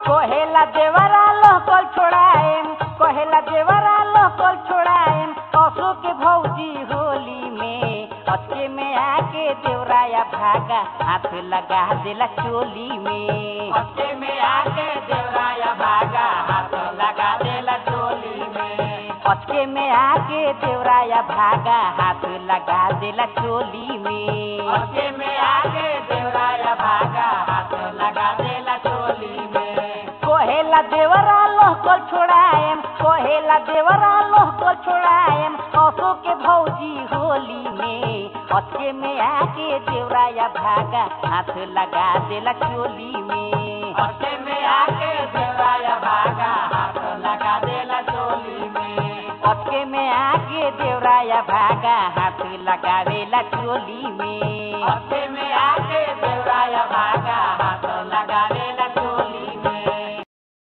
कोहेला देवरा लोकल छोड़ाएम, कोहेला देवरा लोकल छोड़ाएम, असो के भौजी होली में अचके में आके देवराया भागा हाथ लगा देला चोली में। अचके में आके देवराया भागा हाथ लगा देला चोली में। अचके में आके देवराया भागा हाथ लगा देला चोली में। अचके में आके देवराया भागा हाथ लगा देला चोली में। कोहेला देवरा लोकल छोड़ाएम, कोहेला देवरा लोकल छोड़ाएम, असो के भौजी होली में अचके में आके देवराया भागा हाथ लगा देला चोली में। अचके में आके देवराया भागा हाथ लगा देला चोली में। अचके में आके देवराया भागा हाथ लगावेला चोली में। अचके में आके देवराया भागा